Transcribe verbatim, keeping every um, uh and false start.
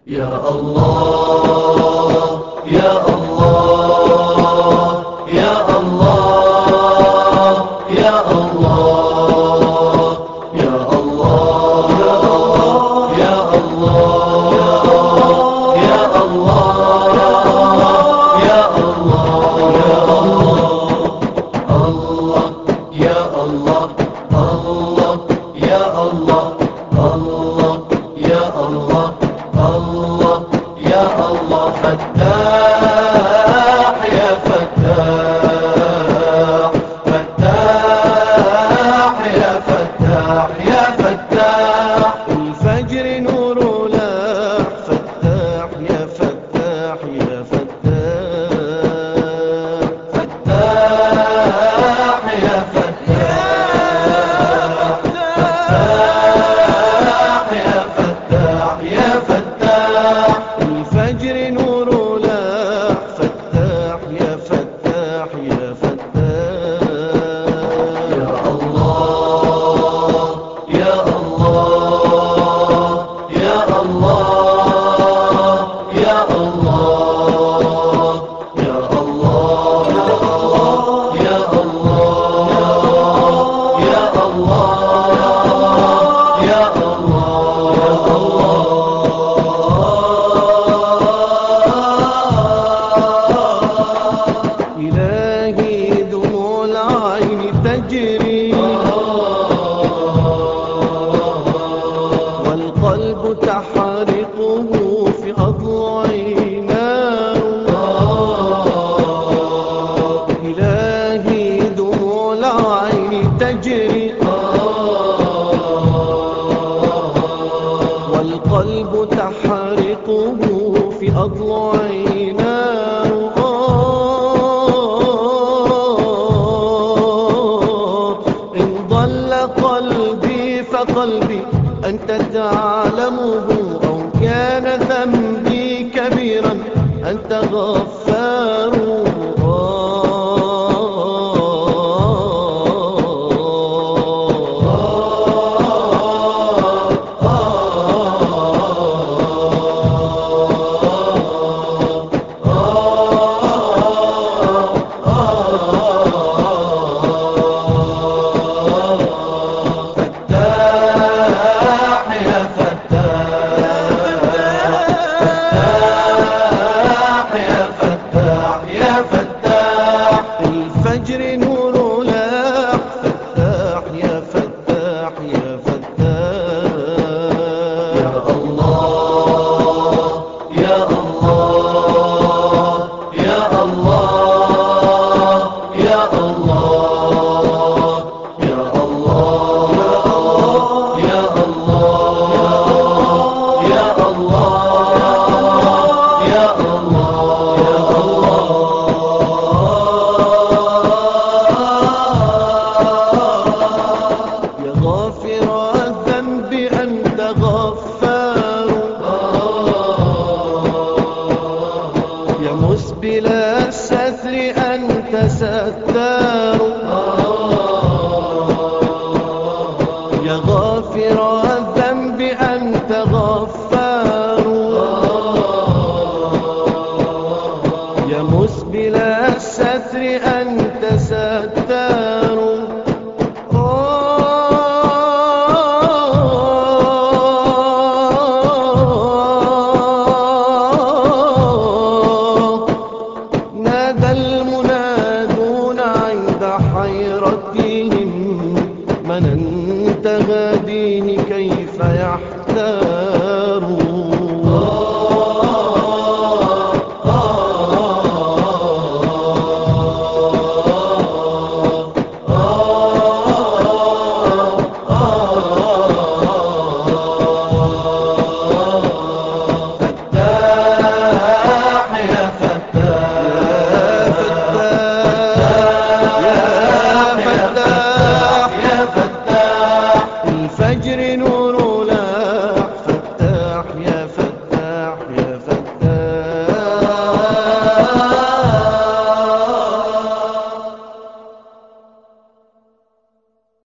يا الله يا الله يا الله يا الله يا الله يا الله يا الله يا الله يا الله الله يا الله الله يا الله الله يا الله فتاح يا فتاح فتاح يا فتاح يا فتاح الفجر نور لاح فتاح يا فتاح يا فتاح فتاح يا فتاح فتاح يا فتاح يا فتاح الفجر نور لاح فتاح يا فتاح يا فتاح يا الله يا الله يا الله يا الله يا الله يا الله يا الله يا الله إلهي دموع العين تجري والقلب تحرقه في أضلعنا إلهي دموع العين تجري والقلب تحرقه في أضلعنا إن ضل قلبي فقلبي أنت تعلمه أو كان ذنبي كبيرا أنت غفار الفجر نور لاح فتاح يا فتاح يا فتاح يا الله يا الله يا الله يا الله يا الله يا الله يا الله يا يا غافر الذنب أنت غفار يا مسبل الستر أنت ستار يا غافر الذنب أنت غفار يا مسبل الستر أنت ستار نادى المنادون عند حيرتهم من انت غاديه كيف يحتاج